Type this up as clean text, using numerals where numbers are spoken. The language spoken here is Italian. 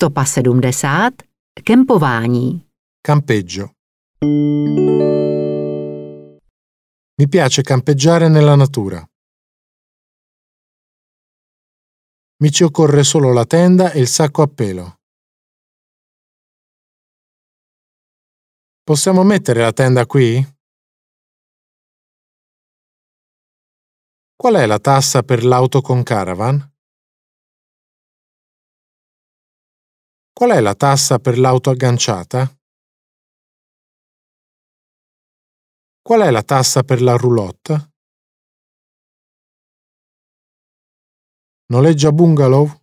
Stopa 70. Kempování. Campeggio. Mi piace campeggiare nella natura. Mi ci occorre solo la tenda e il sacco a pelo. Possiamo mettere la tenda qui? Qual è la tassa per l'auto con caravan? Qual è la tassa per l'auto agganciata? Qual è la tassa per la roulotte? Noleggia bungalow?